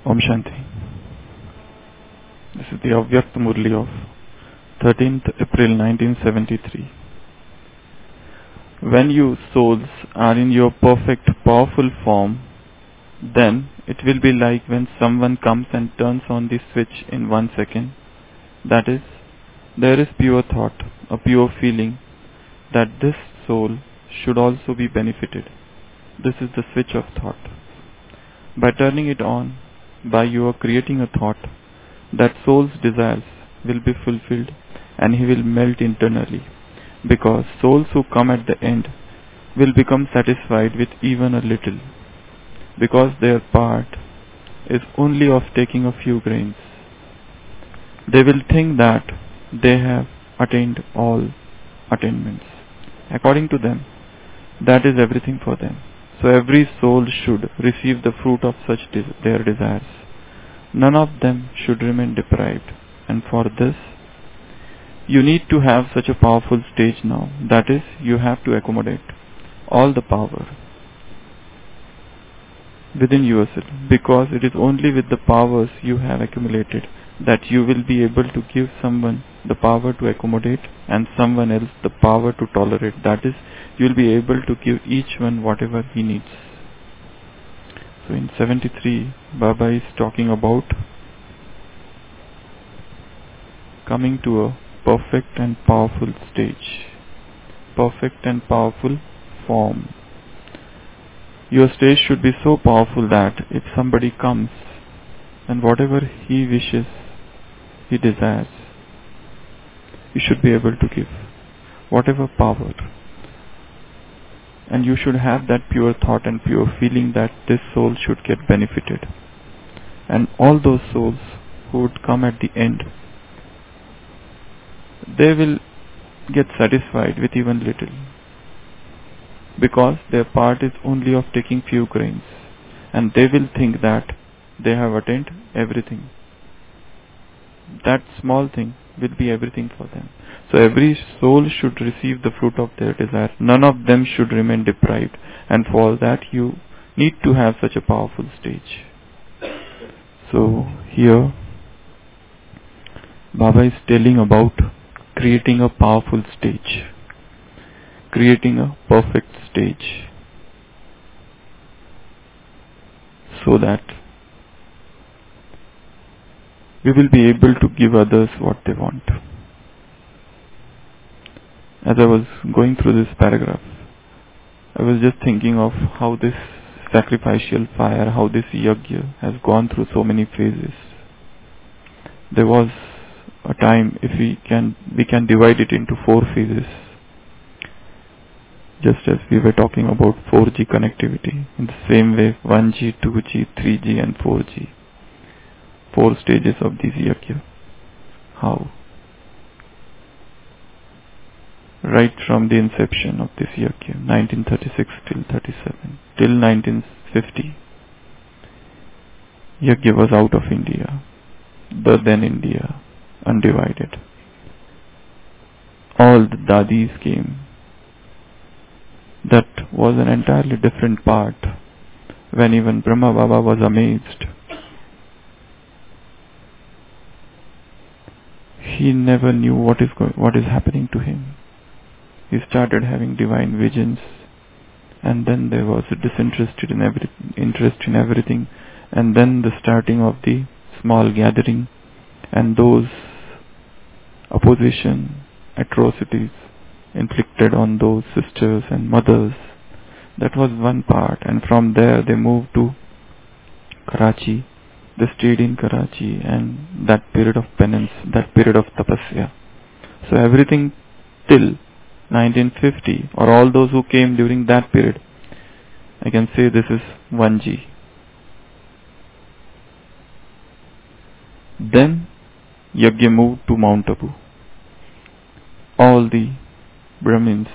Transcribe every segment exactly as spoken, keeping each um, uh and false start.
Om Shanti. This is the Avyakt Murli of thirteenth April nineteen seventy-three. When you souls are in your perfect, powerful form, then it will be like when someone comes and turns on the switch in one second. That is, there is pure thought, a pure feeling that this soul should also be benefited. This is the switch of thought. By turning it on, by your creating a thought, that soul's desires will be fulfilled and he will melt internally, because souls who come at the end will become satisfied with even a little, because their part is only of taking a few grains. They will think that they have attained all attainments. According to them, that is everything for them. So every soul should receive the fruit of such des- their desires. None of them should remain deprived. And for this, you need to have such a powerful stage now. That is, you have to accommodate all the power within yourself, because it is only with the powers you have accumulated that you will be able to give someone the power to accommodate and someone else the power to tolerate. That is, you will be able to give each one whatever he needs. So in seventy-three, Baba is talking about coming to a perfect and powerful stage, perfect and powerful form. Your stage should be so powerful that if somebody comes and whatever he wishes, he desires, you should be able to give whatever power. And you should have that pure thought and pure feeling that this soul should get benefited. And all those souls who would come at the end, they will get satisfied with even little, because their part is only of taking few grains, and they will think that they have attained everything. That small thing will be everything for them. So every soul should receive the fruit of their desire. None of them should remain deprived. And for that you need to have such a powerful stage. So here Baba is telling about creating a powerful stage, creating a perfect stage, so that we will be able to give others what they want. As I was going through this paragraph, I was just thinking of how this sacrificial fire, how this yajna has gone through so many phases. There was a time, if we can, we can divide it into four phases. Just as we were talking about four G connectivity, in the same way one G, two G, three G and four G. Four stages of this yajna. How? Right from the inception of this yajna, nineteen thirty-six till thirty-seven, till nineteen fifty, yajna was out of India, the then India, undivided. All the dadis came. That was an entirely different part, when even Brahma Baba was amazed. He never knew what is going, what is happening to him. He started having divine visions, and then there was a disinterested in every, interest in everything, and then the starting of the small gathering, and those opposition, atrocities inflicted on those sisters and mothers. That was one part, and from there they moved to Karachi. They stayed in Karachi, and that period of penance, that period of tapasya. So everything till nineteen fifty, or all those who came during that period, I can say this is one G. Then yajna moved to Mount Abu. All the Brahmins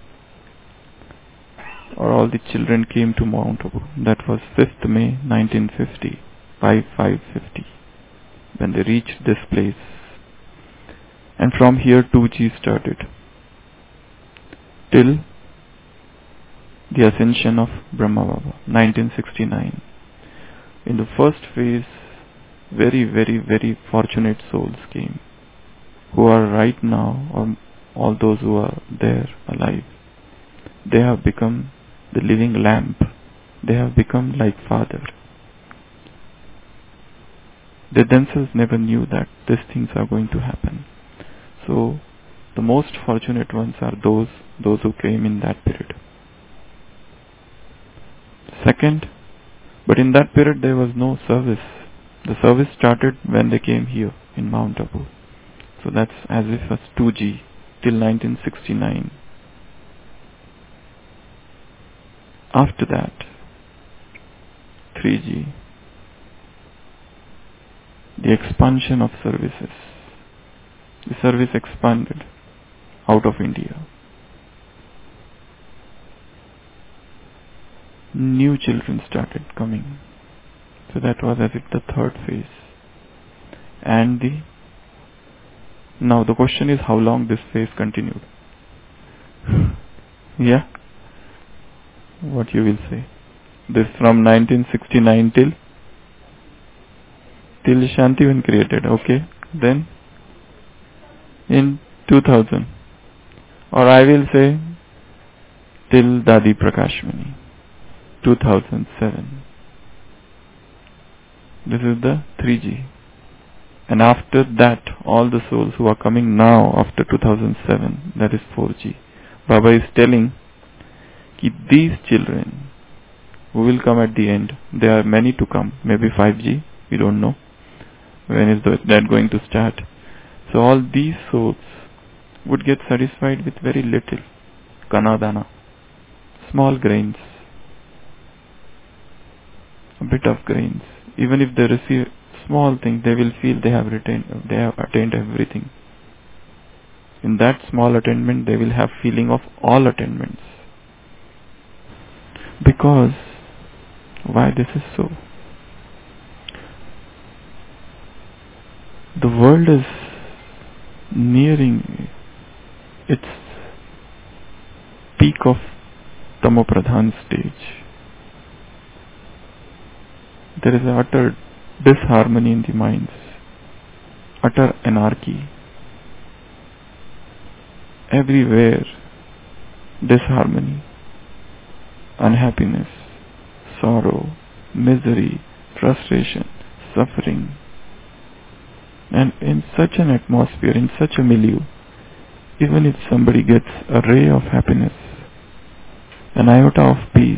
or all the children came to Mount Abu. That was fifth May nineteen fifty, five five fifty, when they reached this place. And from here two G started, till the ascension of Brahma Baba, nineteen sixty-nine. In the first phase, very, very, very fortunate souls came, who are right now, or all those who are there alive. They have become the living lamp. They have become like Father. They themselves never knew that these things are going to happen. So, the most fortunate ones are those, those who came in that period. Second, but in that period there was no service. The service started when they came here in Mount Abu. So that's as if as two G till nineteen sixty-nine. After that, three G. The expansion of services. The service expanded out of India. New children started coming. So that was as if the third phase. And the now the question is how long this phase continued. Yeah? What you will say? This from nineteen sixty-nine till till Shantivan created, okay? Then in two thousand, or I will say till Dadi Prakashmani, two thousand seven. This is the three G. And after that, all the souls who are coming now after two thousand seven, that is four G. Baba is telling that these children who will come at the end, there are many to come, maybe five G, we don't know. When is that going to start? So all these souls would get satisfied with very little, kanadana, small grains, a bit of grains. Even if they receive small thing, they will feel they have retained, they have attained everything. In that small attainment, they will have feeling of all attainments. Because why this is so? The world is nearing its peak of Tamopradhan stage. There is an utter disharmony in the minds, utter anarchy. Everywhere, disharmony, unhappiness, sorrow, misery, frustration, suffering. And in such an atmosphere, in such a milieu, even if somebody gets a ray of happiness, an iota of peace,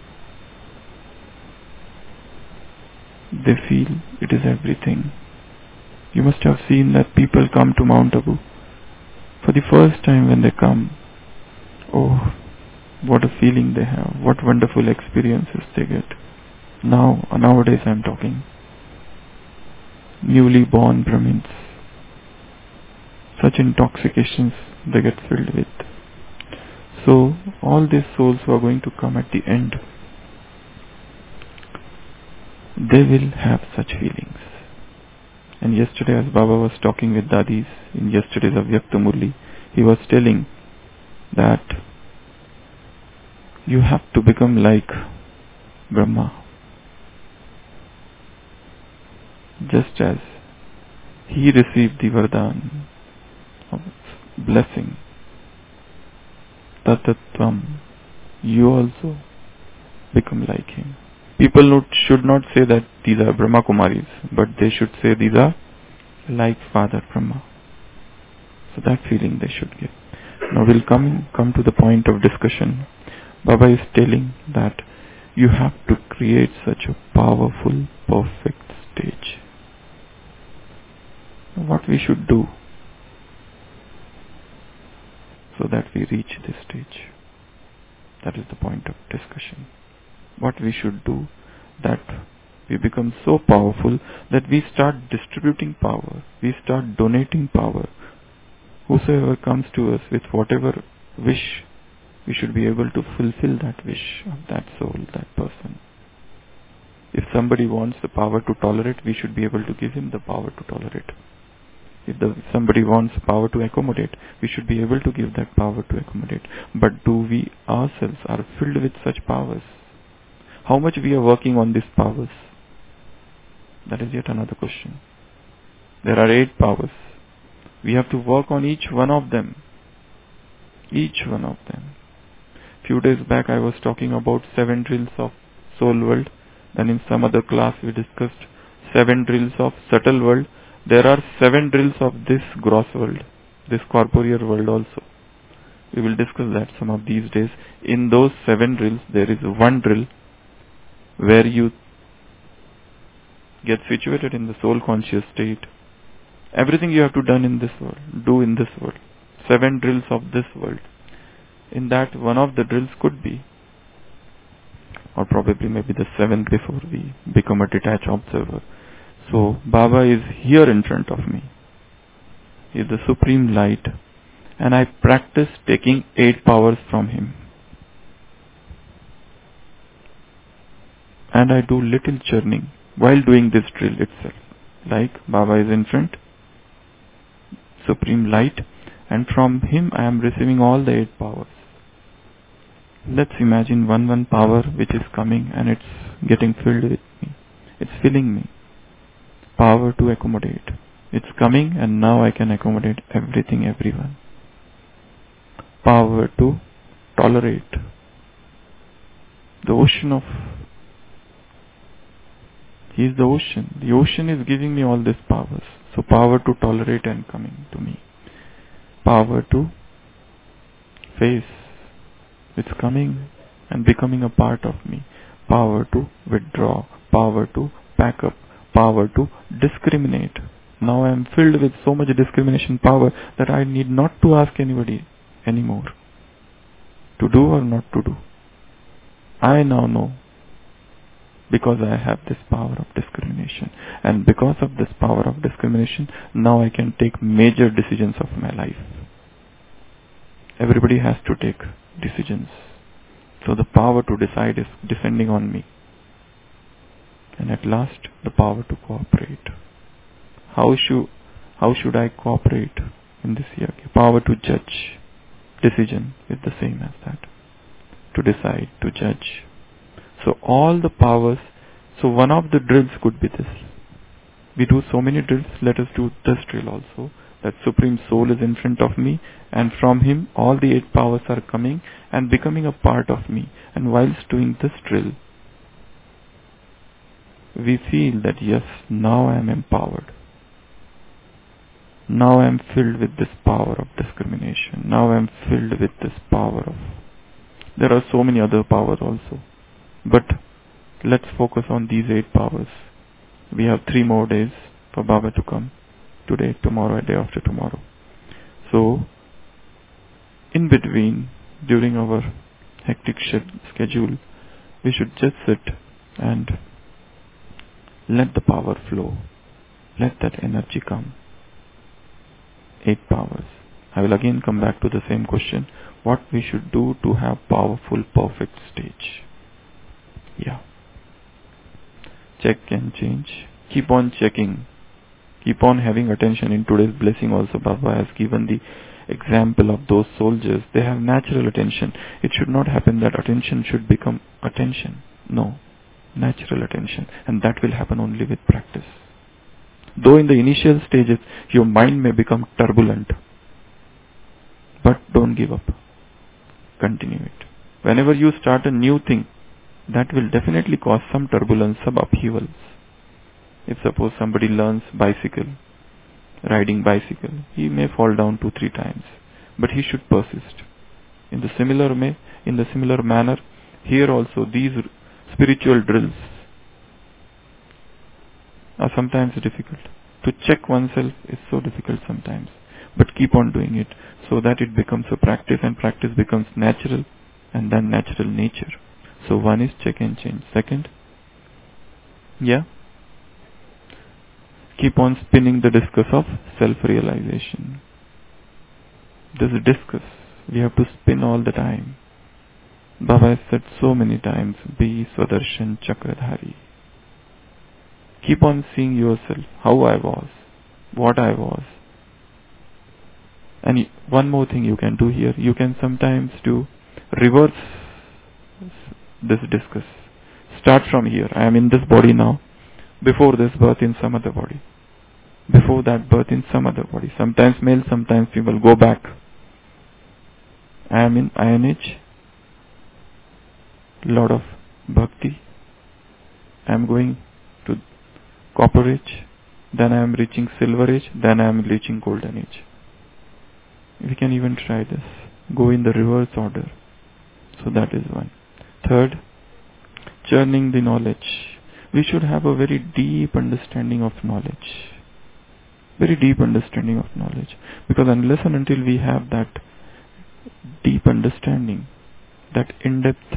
they feel it is everything. You must have seen that people come to Mount Abu. For the first time when they come, oh, what a feeling they have, what wonderful experiences they get. Now, nowadays I am talking. Newly born Brahmins. Such intoxications they get filled with. So, all these souls who are going to come at the end, they will have such feelings. And yesterday, as Baba was talking with Dadis in yesterday's Avyakta Murli, he was telling that you have to become like Brahma. Just as he received the Vardhan of blessing, Tatatvam, you also become like him. People not, should not say that these are Brahma Kumaris, but they should say these are like Father Brahma. So that feeling they should get. Now we'll come, come to the point of discussion. Baba is telling that you have to create such a powerful, perfect stage. What we should do so that we reach this stage. That is the point of discussion. What we should do that we become so powerful that we start distributing power, we start donating power. Whosoever comes to us with whatever wish, we should be able to fulfill that wish of that soul, that person. If somebody wants the power to tolerate, we should be able to give him the power to tolerate. If the, somebody wants power to accommodate, we should be able to give that power to accommodate. But do we ourselves are filled with such powers? How much we are working on these powers? That is yet another question. There are eight powers. We have to work on each one of them. Each one of them. Few days back I was talking about seven drills of soul world. Then in some other class we discussed seven drills of subtle world. There are seven drills of this gross world, this corporeal world also. We will discuss that some of these days. In those seven drills, there is one drill where you get situated in the soul conscious state. Everything you have to done in this world, do in this world. Seven drills of this world. In that, one of the drills could be, or probably maybe the seventh before we become a detached observer. So, Baba is here in front of me. He is the supreme light. And I practice taking eight powers from him. And I do little churning while doing this drill itself. Like Baba is in front, supreme light, and from him I am receiving all the eight powers. Let's imagine one one power which is coming and it's getting filled with me. It's filling me. Power to accommodate. It's coming and now I can accommodate everything, everyone. Power to tolerate. The ocean of... He is the ocean. The ocean is giving me all these powers. So power to tolerate and coming to me. Power to face. It's coming and becoming a part of me. Power to withdraw. Power to pack up. Power to discriminate. Now I am filled with so much discrimination power that I need not to ask anybody anymore to do or not to do. I now know because I have this power of discrimination, and because of this power of discrimination now I can take major decisions of my life. Everybody has to take decisions, so the power to decide is descending on me. And at last the power to cooperate. How should how should I cooperate in this year? Power to judge. Decision is the same as that. To decide, to judge. So all the powers, so one of the drills could be this. We do so many drills, let us do this drill also. That Supreme Soul is in front of me, and from him all the eight powers are coming and becoming a part of me. And whilst doing this drill, we feel that yes, now I am empowered. Now I am filled with this power of discrimination. Now I am filled with this power of... There are so many other powers also. But let's focus on these eight powers. We have three more days for Baba to come. Today, tomorrow, and day after tomorrow. So, in between, during our hectic schedule, we should just sit and let the power flow. Let that energy come. Eight powers. I will again come back to the same question. What we should do to have powerful, perfect stage. Yeah. Check and change. Keep on checking. Keep on having attention. In today's blessing also, Baba has given the example of those soldiers. They have natural attention. It should not happen that attention should become attention. No. Natural attention. And that will happen only with practice. Though in the initial stages, your mind may become turbulent. But don't give up. Continue it. Whenever you start a new thing, that will definitely cause some turbulence, some upheavals. If suppose somebody learns bicycle, riding bicycle, he may fall down two, three times. But he should persist. In the similar may, in the similar manner, here also these spiritual drills are sometimes difficult. To check oneself is so difficult sometimes. But keep on doing it so that it becomes a practice, and practice becomes natural, and then natural nature. So one is check and change. Second, yeah, keep on spinning the discus of self-realization. This discus, we have to spin all the time. Baba has said so many times, be Swadershan Chakradhari. Keep on seeing yourself, how I was, what I was. And one more thing you can do here, you can sometimes do reverse this discus. Start from here. I am in this body now. before this birth in some other body. Before that birth in some other body. Sometimes male, sometimes female. Go back. I am in Iron Age. Lot of bhakti. I am going to Copper Age. Then I am reaching Silver Age. Then I am reaching Golden Age. We can even try this. Go in the reverse order. So that is one. Third, churning the knowledge. We should have a very deep understanding of knowledge. Very deep understanding of knowledge. Because unless and until we have that deep understanding, that in-depth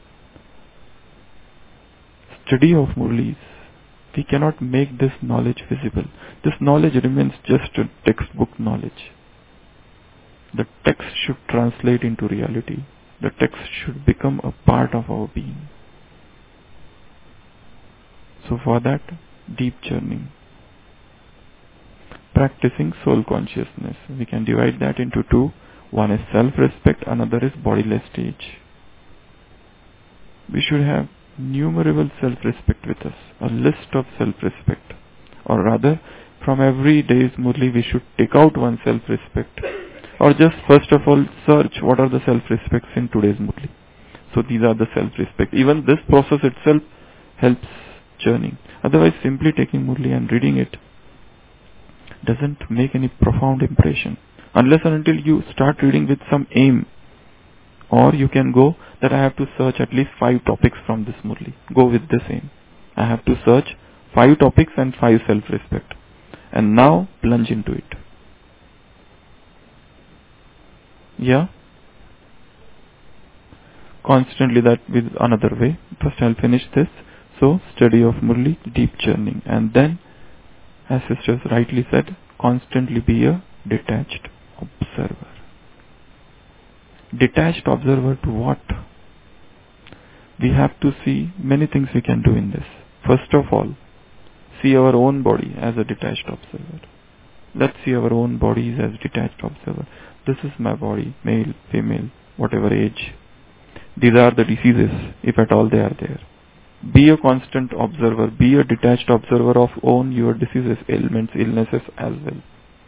study of Murlis, we cannot make this knowledge visible. This knowledge remains just a textbook knowledge. The text should translate into reality. The text should become a part of our being. So for that, deep churning. Practicing soul consciousness. We can divide that into two. One is self-respect, another is bodiless stage. We should have numerable self-respect with us, a list of self-respect. Or rather, from every day's Murli, we should take out one self-respect. Or just first of all, search what are the self-respects in today's Murli. So these are the self-respect. Even this process itself helps churning. Otherwise, simply taking Murli and reading it doesn't make any profound impression. Unless and until you start reading with some aim. Or you can go that I have to search at least five topics from this Murli. Go with this aim. I have to search five topics and five self-respect. And now plunge into it. Yeah? Constantly that with another way. First I'll finish this. So, study of Murli, deep churning. And then, as sisters rightly said, constantly be a detached observer. Detached observer to what? We have to see many things we can do in this. First of all, see our own body as a detached observer. Let's see our own bodies as detached observer. This is my body, male, female, whatever age. These are the diseases, if at all they are there. Be a constant observer, be a detached observer of own your diseases, ailments, illnesses as well.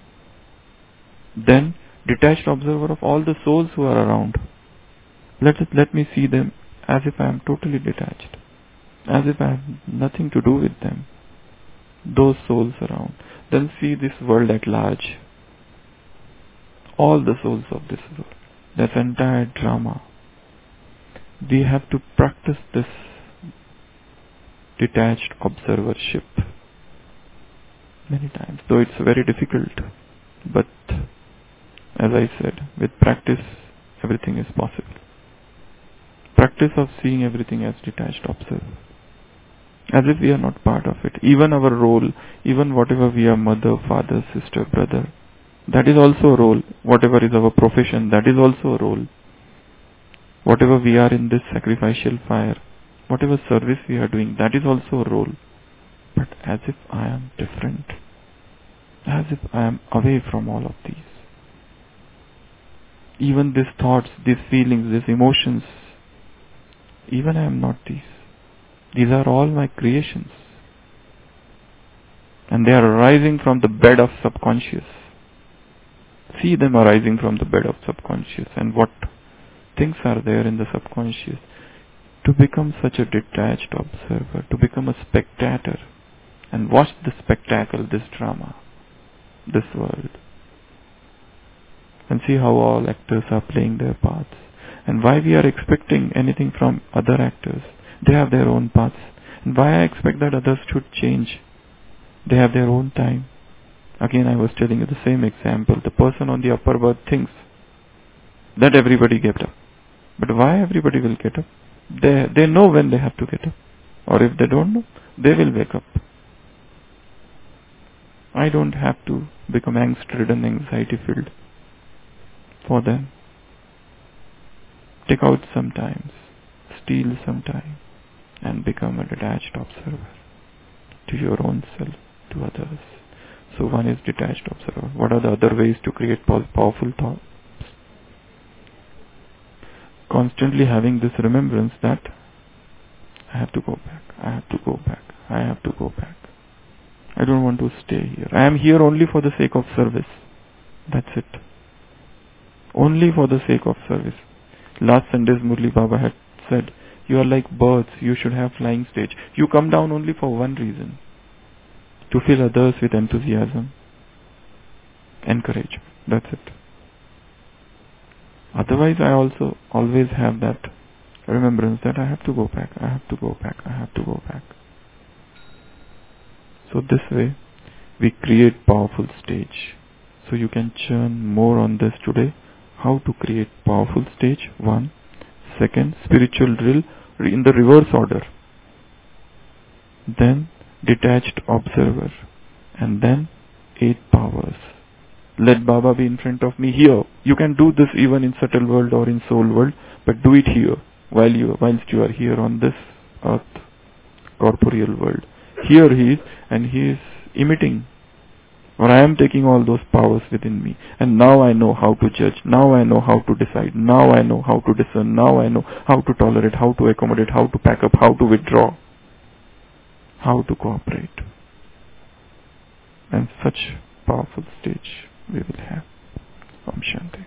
Then, detached observer of all the souls who are around. Let it, let me see them as if I am totally detached, as if I have nothing to do with them. Those souls around. Then see this world at large. All the souls of this world. This entire drama. We have to practice this detached observership many times, though it's very difficult. But as I said, with practice, everything is possible. Practice of seeing everything as detached observer. As if we are not part of it. Even our role, even whatever we are, mother, father, sister, brother, that is also a role. Whatever is our profession, that is also a role. Whatever we are in this sacrificial fire, whatever service we are doing, that is also a role. But as if I am different. As if I am away from all of these. Even these thoughts, these feelings, these emotions, even I am not these. These are all my creations. And they are arising from the bed of subconscious. See them arising from the bed of subconscious. And what things are there in the subconscious. To become such a detached observer, to become a spectator and watch the spectacle, this drama, this world. And see how all actors are playing their parts. And why we are expecting anything from other actors. They have their own paths. And why I expect that others should change. They have their own time. Again, I was telling you the same example. The person on the upper berth thinks that everybody get up. But why everybody will get up? They, they know when they have to get up. Or if they don't know, they will wake up. I don't have to become angst-ridden, anxiety-filled for them. Take out some time, steal some time, and become a detached observer to your own self, to others. So one is detached observer. What are the other ways to create powerful thoughts? Constantly having this remembrance that I have to go back. I have to go back. I have to go back. I don't want to stay here. I am here only for the sake of service. That's it. Only for the sake of service. Last Sunday's Murli Baba had said, you are like birds, you should have flying stage. You come down only for one reason. To fill others with enthusiasm. Encourage. That's it. Otherwise I also always have that remembrance that I have to go back, I have to go back, I have to go back. So this way we create powerful stage. So you can churn more on this today. How to create powerful stage? One. Second, spiritual drill in the reverse order. Then detached observer. And then eight powers. Let Baba be in front of me here. You can do this even in subtle world or in soul world, but do it here while you whilst you are here on this earth, corporeal world. Here he is, and he is emitting. Or I am taking all those powers within me, and now I know how to judge, now I know how to decide, now I know how to discern, now I know how to tolerate, how to accommodate, how to pack up, how to withdraw, how to cooperate. And such powerful stage we will have. Om Shanti.